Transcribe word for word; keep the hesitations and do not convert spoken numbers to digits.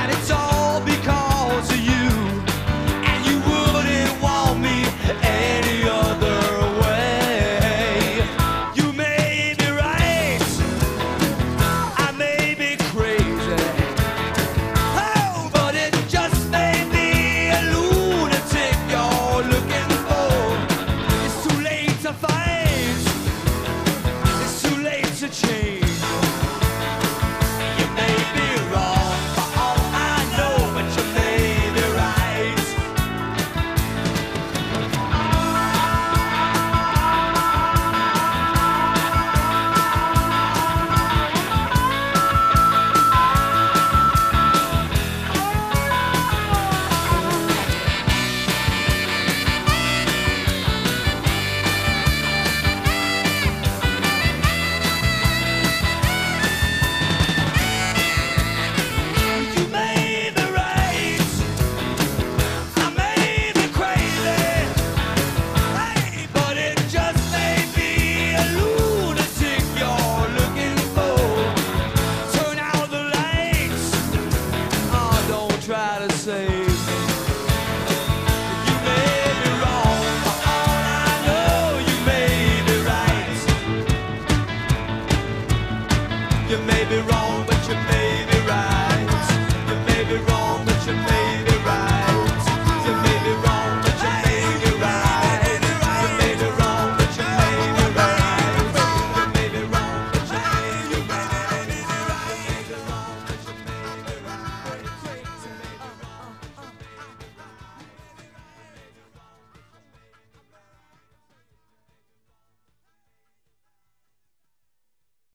And it's all because of you. And you wouldn't want me any other way. You may be right, I may be crazy. Oh, but it just may be a lunatic you're looking for. It's too late to fight, it's too late to change. You may be wrong for all I know, but you may be right. You may be right, I may be crazy. Hey, but it just may be a lunatic you're looking for. Turn out the lights. Oh, don't try to say